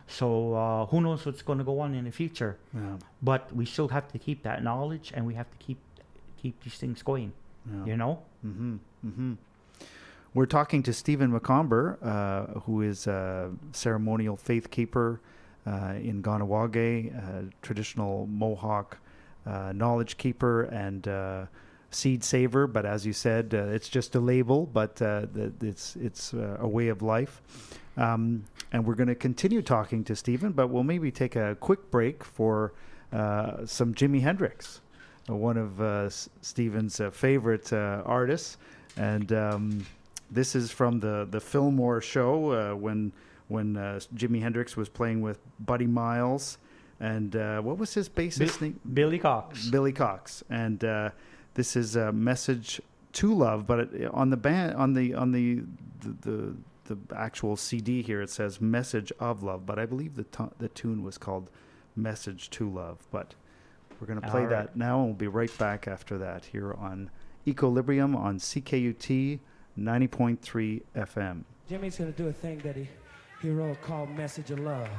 S4: So who knows what's going to go on in the future?
S3: Yeah.
S4: But we still have to keep that knowledge, and we have to keep these things going.
S3: Yeah.
S4: You know.
S3: Mm-hmm. Mm-hmm. We're talking to Stephen McComber, who is a ceremonial faith keeper in Kahnawake, traditional Mohawk knowledge keeper, and Seed Saver, but as you said, it's just a label, but it's a way of life. And we're going to continue talking to Stephen, but we'll maybe take a quick break for some Jimi Hendrix, one of Stephen's favorite artists. And this is from the Fillmore show when Jimi Hendrix was playing with Buddy Miles. And what was his bassist name?
S4: Billy Cox.
S3: Billy Cox. And this is a Message to Love, but on the band on the actual CD here it says Message of Love, but I believe the tune was called Message to Love. But we're going to play that now, and we'll be right back after that here on Equilibrium on CKUT 90.3 FM.
S1: Jimmy's going to do a thing that he wrote called Message of Love.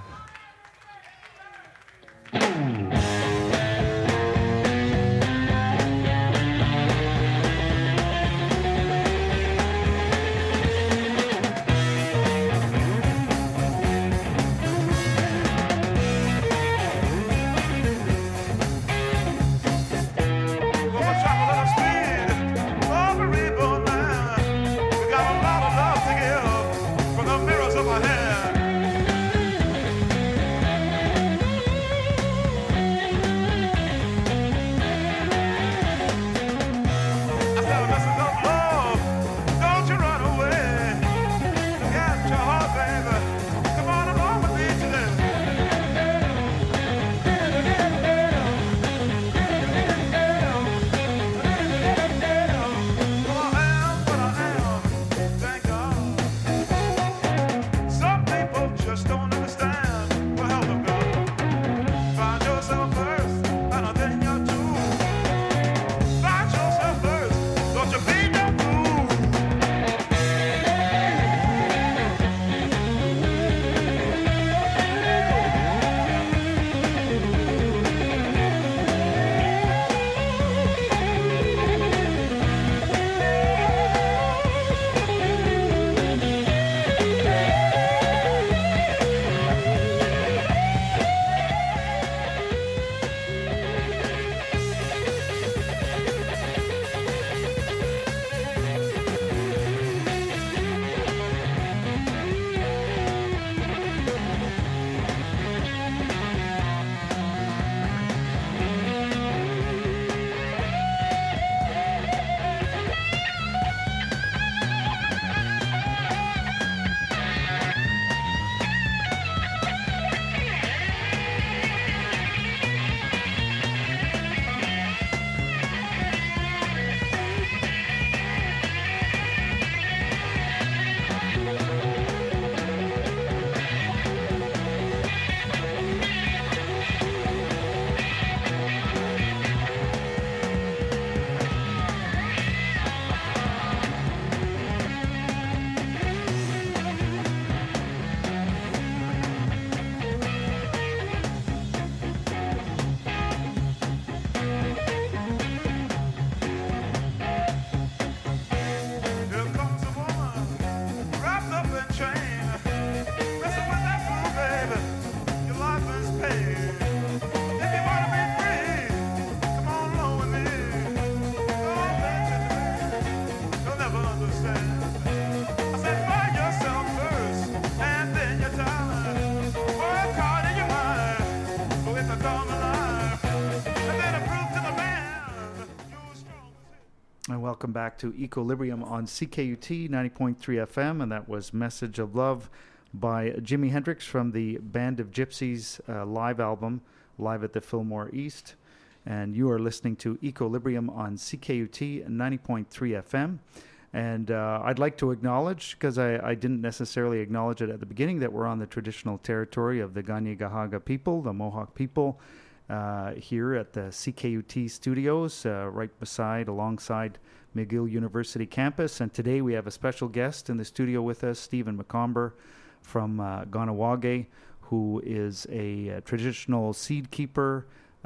S3: Welcome back to Equilibrium on CKUT 90.3 FM, and that was Message of Love by Jimi Hendrix from the Band of Gypsies live album, Live at the Fillmore East. And you are listening to Equilibrium on CKUT 90.3 FM. And I'd like to acknowledge, because I didn't necessarily acknowledge it at the beginning, that we're on the traditional territory of the Kanien'kehá:ka people, the Mohawk people, here at the CKUT studios, right alongside McGill University campus. And today we have a special guest in the studio with us, Stephen Macomber from Kahnawake, who is a traditional seed keeper,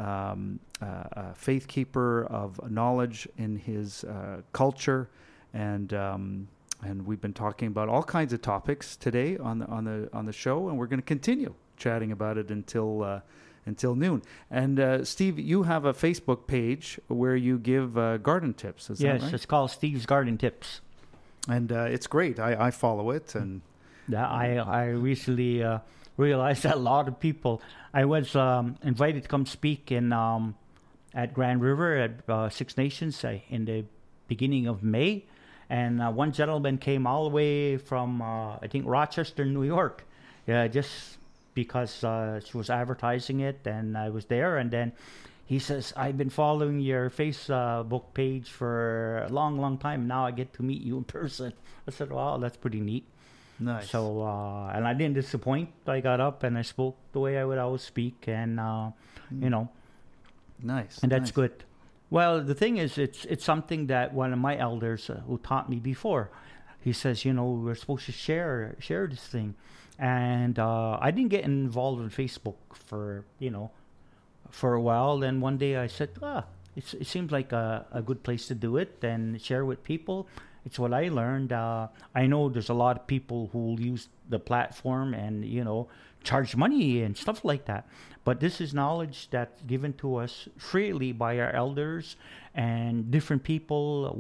S3: a faith keeper of knowledge in his culture, and we've been talking about all kinds of topics today on the show, and we're going to continue chatting about it until until noon. And Steve, you have a Facebook page where you give garden tips. Is that
S4: Yes,
S3: right?
S4: it's called Steve's Garden Tips.
S3: And it's great. I follow it, and
S4: Yeah, I recently realized that a lot of people. I was invited to come speak in at Grand River at Six Nations in the beginning of May, and one gentleman came all the way from I think Rochester, New York, just because she was advertising it, and I was there, and then. He says, I've been following your Facebook page for a long, long time. Now I get to meet you in person. I said, wow, that's pretty neat.
S3: nice.
S4: So, and I didn't disappoint. I got up and I spoke the way I would always speak, and, you know,
S3: Nice.
S4: and that's
S3: nice.
S4: good. Well, the thing is, it's something that one of my elders who taught me before, he says, you know, we're supposed to share this thing. And I didn't get involved in Facebook for, you know, for a while. Then one day I said, it seems like a good place to do it and share with people. It's what I learned. I know there's a lot of people who will use the platform and, you know, charge money and stuff like that. But this is knowledge that's given to us freely by our elders and different people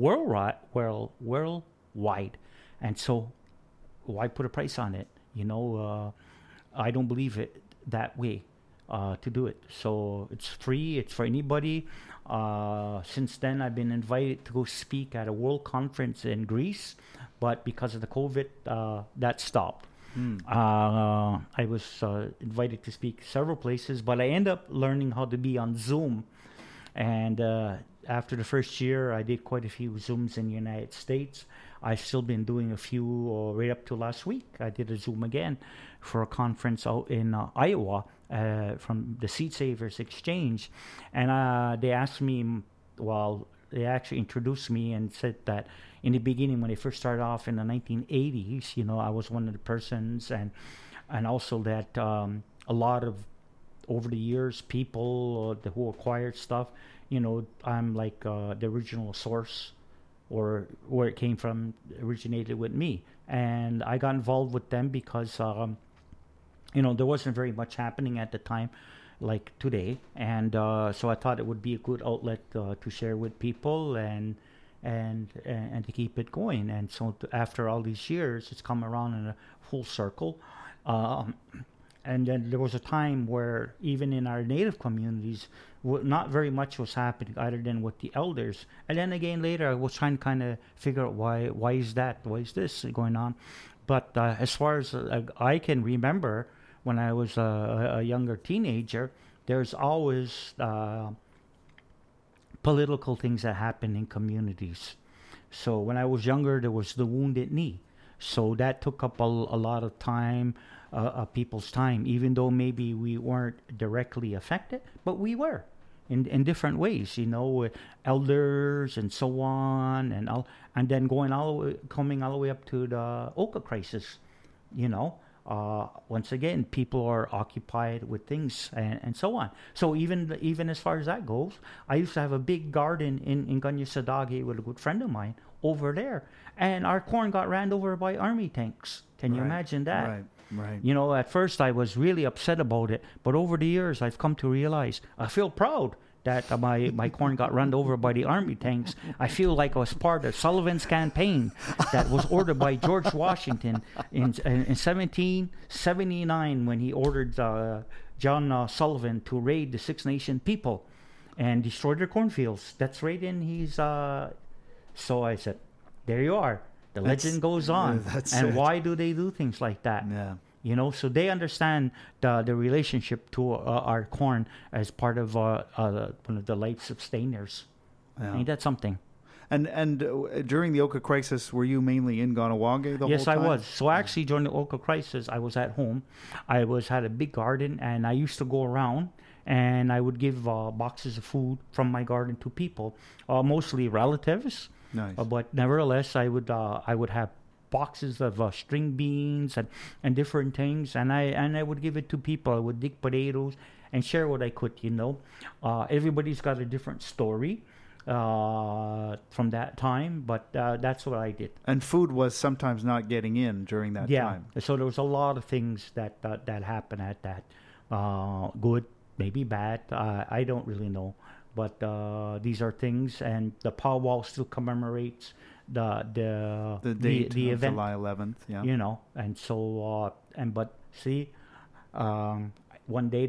S4: worldwide. And so why put a price on it? You know, I don't believe it that way. To do it. So it's free. It's for anybody. Since then, I've been invited to go speak at a world conference in Greece, but because of the COVID, that stopped. I was invited to speak several places, but I ended up learning how to be on Zoom. And after the first year, I did quite a few Zooms in the United States. I've still been doing a few right up to last week. I did a Zoom again for a conference out in Iowa from the Seed Savers Exchange. And they asked me, well, they actually introduced me and said that in the beginning, when they first started off in the 1980s, you know, I was one of the persons, and also that a lot of, over the years, people who acquired stuff, you know, I'm like the original source, or where it came from originated with me. And I got involved with them because, you know, there wasn't very much happening at the time like today. And so I thought it would be a good outlet to share with people and to keep it going. And so after all these years, it's come around in a full circle. And then there was a time where even in our native communities, not very much was happening other than with the elders. And then again later, I was trying to kind of figure out why is that? Why is this going on? But as far as I can remember, when I was a younger teenager, there's always political things that happen in communities. So when I was younger, there was the Wounded Knee. So that took up a lot of time, people's time, even though maybe we weren't directly affected, but we were in different ways, you know, elders and so on, and then coming all the way up to the Oka crisis, you know. Once again, people are occupied with things and so on. So even as far as that goes, I used to have a big garden in Ganyasadagi with a good friend of mine over there, and our corn got ran over by army tanks. Can you imagine that?
S3: Right.
S4: You know, at first I was really upset about it, but over the years I've come to realize I feel proud that my corn got run over by the army tanks. I feel like I was part of Sullivan's campaign that was ordered by George Washington in 1779 when he ordered John Sullivan to raid the Six Nation people and destroy their cornfields. That's right in his... So I said, there you are. The legend goes on. And why do they do things like that?
S3: Yeah.
S4: You know, so they understand the relationship to our corn as part of one of the life sustainers. Yeah. Ain't that something?
S3: And during the Oka crisis, were you mainly in Kahnawake the whole time?
S4: Yes, I was. So actually, during the Oka crisis, I was at home. I had a big garden, and I used to go around, and I would give boxes of food from my garden to people, mostly relatives.
S3: Nice.
S4: But nevertheless, I would have boxes of string beans and different things, and I would give it to people. I would dig potatoes and share what I could. You know, everybody's got a different story from that time, but that's what I did.
S3: And food was sometimes not getting in during that time.
S4: So there was a lot of things that happened at that. Good, maybe bad. I don't really know, but these are things, and the powwow still commemorates
S3: The date
S4: the
S3: of
S4: event.
S3: July 11th. Yeah.
S4: You know, and so but see, one day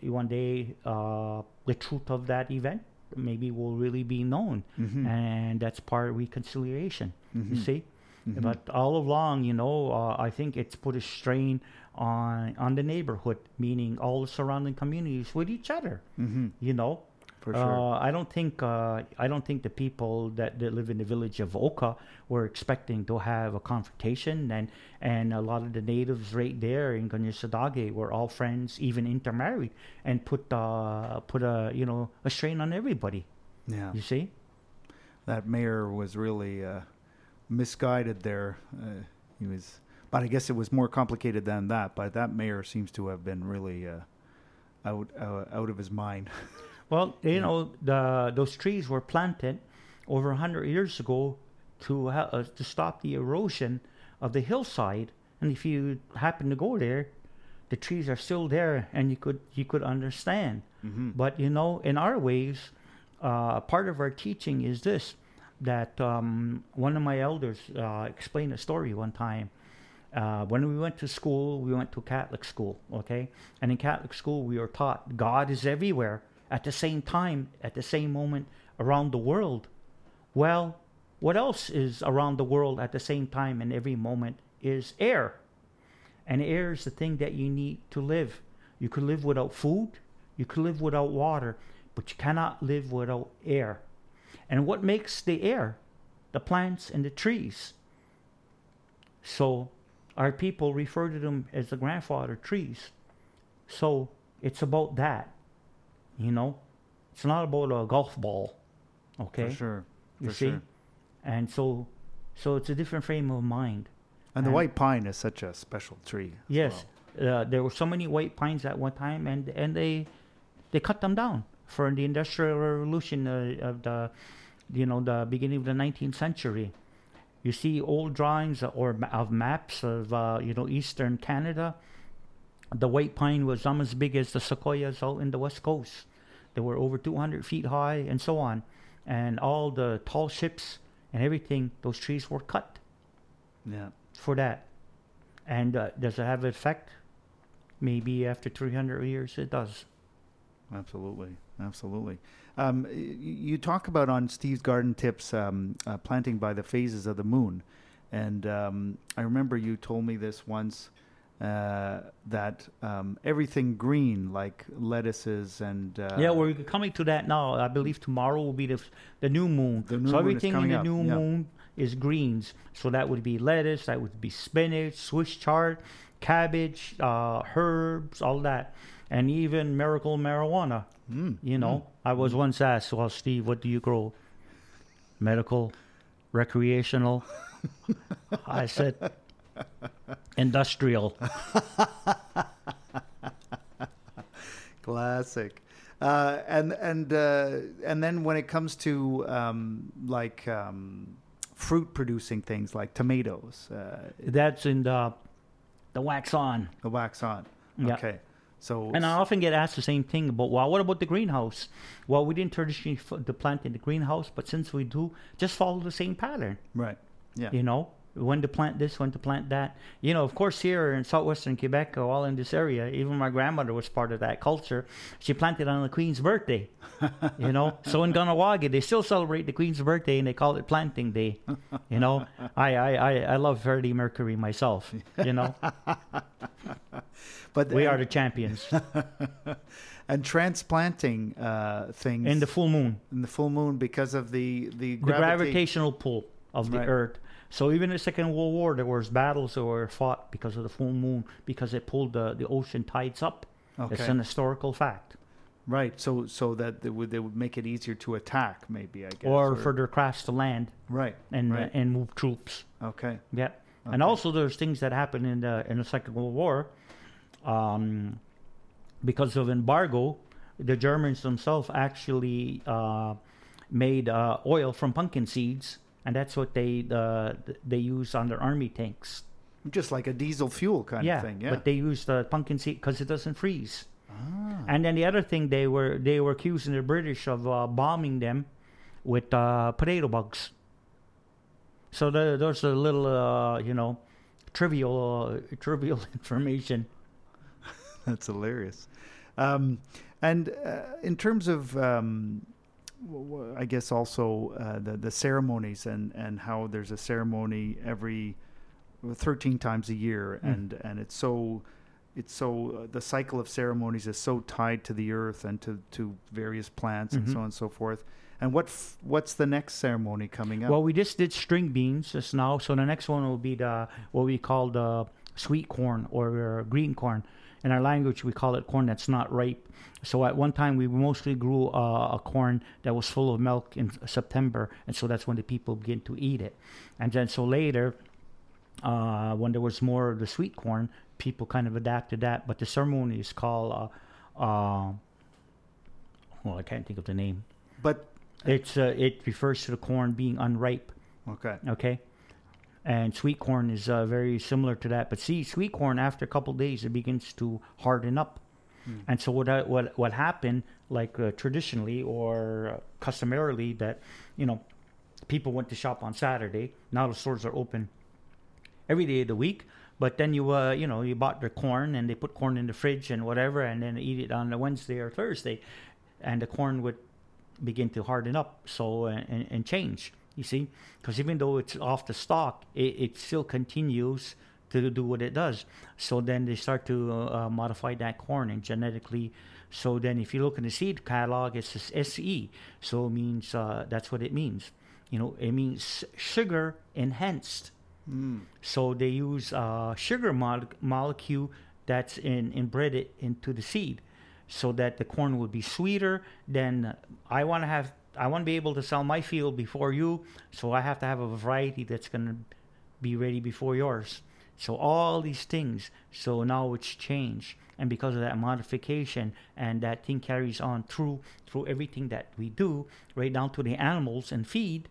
S4: the truth of that event maybe will really be known, and that's part of reconciliation. You see. But all along, you know, I think it's put a strain on the neighborhood, meaning all the surrounding communities with each other. You know,
S3: For sure.
S4: I don't think the people that live in the village of Oka were expecting to have a confrontation, and a lot of the natives right there in Ganyasadage were all friends, even intermarried, and put a strain on everybody.
S3: Yeah.
S4: You see.
S3: That mayor was really misguided there. He was, but I guess it was more complicated than that. But that mayor seems to have been really out of his mind.
S4: Well, you know, those trees were planted over 100 years ago to stop the erosion of the hillside. And if you happen to go there, the trees are still there, and you could understand. But you know, in our ways, part of our teaching is this: that one of my elders explained a story one time. When we went to school, we went to Catholic school, okay? And in Catholic school, we were taught God is everywhere at the same time, at the same moment around the world. Well, what else is around the world at the same time and every moment is air. And air is the thing that you need to live. You could live without food, you could live without water, but you cannot live without air. And what makes the air? The plants and the trees. So our people refer to them as the grandfather trees. So it's about that. You know, it's not about a golf ball. Okay?
S3: For sure.
S4: You
S3: For
S4: see?
S3: sure.
S4: And so it's a different frame of mind.
S3: And the white pine is such a special tree. as
S4: Yes.
S3: well.
S4: There were so many white pines at one time, and they cut them down for the Industrial Revolution of the beginning of the 19th century. You see old drawings of maps of eastern Canada. The white pine was almost as big as the sequoias out in the west coast. They were over 200 feet high and so on. And all the tall ships and everything, those trees were cut
S3: Yeah.
S4: for that. And does it have an effect? Maybe after 300 years it does.
S3: Absolutely. Absolutely. You talk about on Steve's Garden Tips planting by the phases of the moon. And I remember you told me this once, that everything green, like lettuces and...
S4: Yeah, we're coming to that now. I believe tomorrow will be the new moon.
S3: The new
S4: so
S3: moon is
S4: everything in
S3: coming
S4: the
S3: up,
S4: new
S3: yeah.
S4: moon is greens. So that would be lettuce, that would be spinach, Swiss chard, cabbage, herbs, all that. And even miracle marijuana. I was once asked, well, Steve, what do you grow? Medical, recreational. I said, industrial.
S3: Classic. And then when it comes to fruit producing things like tomatoes,
S4: That's in the wax on.
S3: the wax on.
S4: Yeah.
S3: Okay. So
S4: And I often get asked the same thing about, well, what about the greenhouse? Well, we didn't traditionally to plant in the greenhouse, but since we do, just follow the same pattern.
S3: right. Yeah.
S4: You know, when to plant this, when to plant that. You know, of course, here in southwestern Quebec, all in this area, even my grandmother was part of that culture. She planted on the Queen's birthday. You know, so in Ganawagi, they still celebrate the Queen's birthday and they call it Planting Day. You know, I love Freddie Mercury myself. You know,
S3: But
S4: we are the champions
S3: and transplanting things
S4: in the full moon.
S3: in the full moon because of the
S4: The gravitational pull of the
S3: Right.
S4: Earth. So even in the Second World War, there was battles that were fought because of the full moon, because it pulled the ocean tides up. It's
S3: Okay.
S4: an historical fact.
S3: Right. So that they would make it easier to attack, maybe, I guess.
S4: Or for their crafts to land
S3: right.
S4: and
S3: right.
S4: and move troops.
S3: Okay.
S4: Yeah. And
S3: Okay.
S4: also there's things that happened in the Second World War, because of embargo. The Germans themselves actually made oil from pumpkin seeds, and that's what they use on their army tanks.
S3: Just like a diesel fuel kind of thing. Yeah.
S4: But they use the pumpkin seed because it doesn't freeze. And then the other thing, they were accusing the British of bombing them with potato bugs. So there's a little, trivial information.
S3: That's hilarious. And in terms of, I guess also the ceremonies and how there's a ceremony every 13 times a year, and it's so the cycle of ceremonies is so tied to the earth and to various plants and so on and so forth. And what's the next ceremony coming up?
S4: Well, we just did string beans just now, so the next one will be what we call the sweet corn or green corn. In our language, we call it corn that's not ripe. So at one time, we mostly grew a corn that was full of milk in September, and so that's when the people begin to eat it. And then so later, when there was more of the sweet corn, people kind of adapted that. But the ceremony is called, I can't think of the name.
S3: But
S4: it refers to the corn being unripe. Okay. And sweet corn is very similar to that. But see, sweet corn, after a couple of days, it begins to harden up. And so what happened, like traditionally or customarily, that people went to shop on Saturday. Now the stores are open every day of the week. But then you bought the corn, and they put corn in the fridge and whatever, and then eat it on a Wednesday or Thursday, and the corn would begin to harden up, so and change. You see, because even though it's off the stalk, it still continues to do what it does. So then they start to modify that corn and genetically. So then if you look in the seed catalog, it says SE. So it means that's what it means. It means sugar enhanced. So they use sugar molecule that's inbred into the seed, so that the corn will be sweeter. Then I want to be able to sell my field before you, so I have to have a variety that's going to be ready before yours. So all these things, so now it's changed. And because of that modification, and that thing carries on through everything that we do, right down to the animals and feed,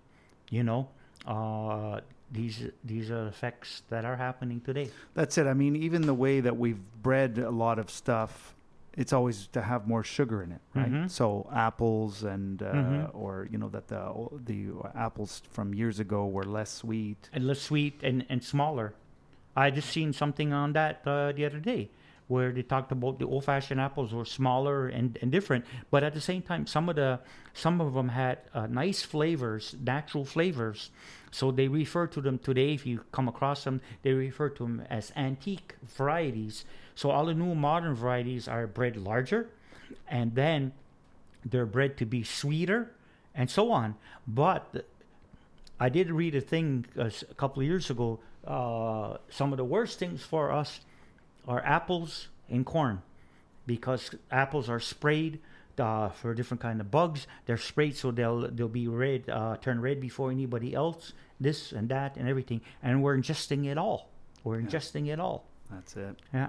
S4: these are effects that are happening today.
S3: That's it. I mean, even the way that we've bred a lot of stuff, it's always to have more sugar in it, right? So apples and or that the apples from years ago were less sweet
S4: and smaller. I just seen something on that the other day, where they talked about the old-fashioned apples were smaller and different, but at the same time, some of them had nice flavors, natural flavors. So they refer to them today, if you come across them, they refer to them as antique varieties. So all the new modern varieties are bred larger, and then they're bred to be sweeter, and so on. But I did read a thing a couple of years ago. Some of the worst things for us are apples and corn, because apples are sprayed for different kind of bugs. They're sprayed so they'll be red, turn red before anybody else. This and that and everything, and we're ingesting it all. Ingesting it all.
S3: That's it.
S4: Yeah.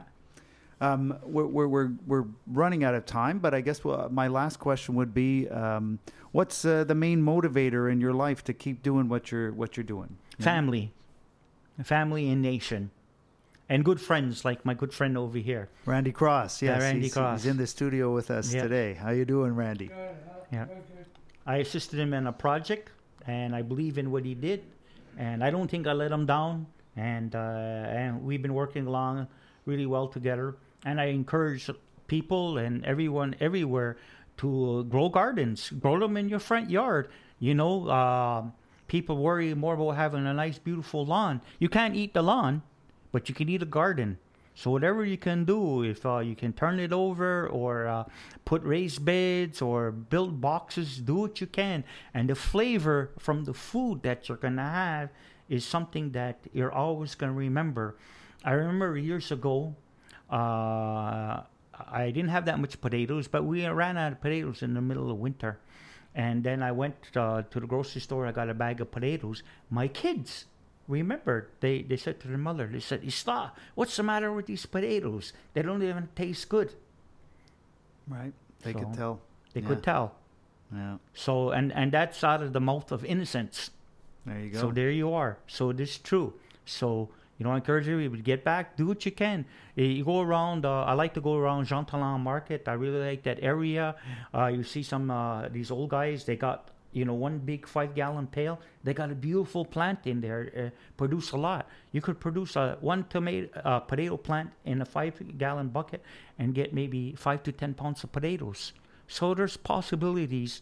S3: We're running out of time, but I guess my last question would be, what's the main motivator in your life to keep doing what you're doing?
S4: Family and nation, and good friends like my good friend over here,
S3: Randy Cross. Yes,
S4: Randy Cross.
S3: He's in the studio with us today. How you doing, Randy?
S4: Yeah, I assisted him in a project, and I believe in what he did, and I don't think I let him down. And we've been working along really well together. And I encourage people and everyone everywhere to grow gardens, grow them in your front yard. People worry more about having a nice, beautiful lawn. You can't eat the lawn, but you can eat a garden. So whatever you can do, if you can turn it over or put raised beds or build boxes, do what you can. And the flavor from the food that you're going to have is something that you're always going to remember. I remember years ago, I didn't have that much potatoes, but we ran out of potatoes in the middle of winter. And then I went to the grocery store. I got a bag of potatoes. My kids remembered. They said to their mother, they said, "Ista, what's the matter with these potatoes? They don't even taste good."
S3: Right. They could tell.
S4: They could tell.
S3: Yeah.
S4: So, and that's out of the mouth of innocence.
S3: There you go.
S4: So there you are. So this is true. So I encourage everybody to get back, do what you can. You go around, I like to go around Jean Talon Market. I really like that area. You see some, these old guys, they got, one big 5-gallon pail. They got a beautiful plant in there, produce a lot. You could produce one potato plant in a 5-gallon bucket and get maybe 5 to 10 pounds of potatoes. So there's possibilities,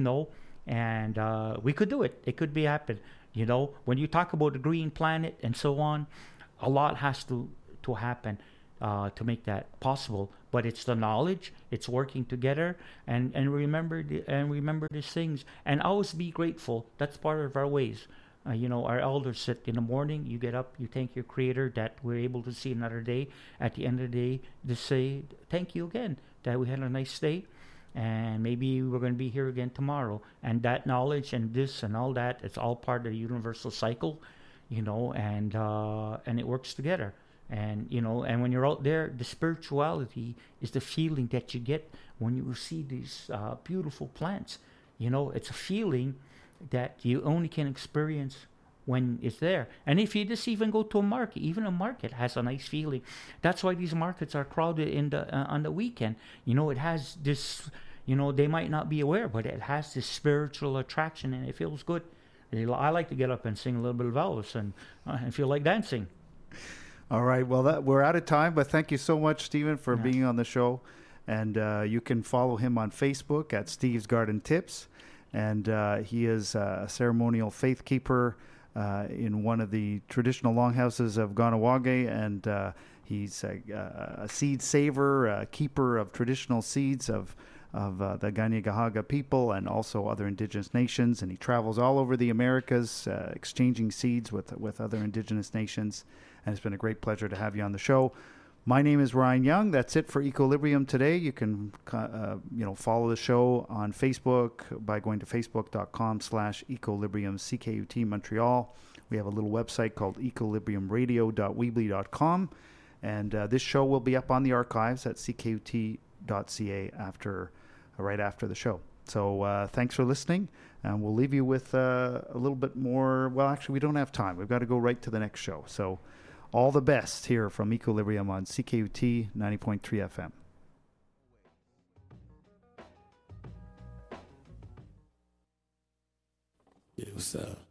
S4: and we could do it. It could be happen. When you talk about the green planet and so on, a lot has to happen to make that possible. But it's the knowledge, it's working together, and remember these things, and always be grateful. That's part of our ways. Our elders sit in the morning. You get up, you thank your Creator that we're able to see another day. At the end of the day, to say thank you again that we had a nice day. And maybe we're going to be here again tomorrow. And that knowledge and this and all that, it's all part of the universal cycle, and it works together. And, and when you're out there, the spirituality is the feeling that you get when you see these beautiful plants. It's a feeling that you only can experience when it's there. And if you just even go to a market, even a market has a nice feeling. That's why these markets are crowded on the weekend. It has this, they might not be aware, but it has this spiritual attraction, and it feels good. I like to get up and sing a little bit of Elvis and feel like dancing.
S3: All right. Well, we're out of time, but thank you so much, Stephen, for being on the show. And you can follow him on Facebook at Steve's Garden Tips. And he is a ceremonial faith keeper in one of the traditional longhouses of Kahnawake, and he's a seed saver, a keeper of traditional seeds of the Kanien'kehá:ka people and also other indigenous nations. And he travels all over the Americas, exchanging seeds with other indigenous nations. And it's been a great pleasure to have you on the show. My name is Ryan Young. That's it for Equilibrium today. You can follow the show on Facebook by going to facebook.com/Equilibrium CKUT Montreal. We have a little website called equilibriumradio.weebly.com. And this show will be up on the archives at ckut.ca right after the show. So thanks for listening. And we'll leave you with a little bit more. Well, actually, we don't have time. We've got to go right to the next show. So all the best here from Equilibrium on CKUT 90.3 FM.
S5: Yeah, what's up?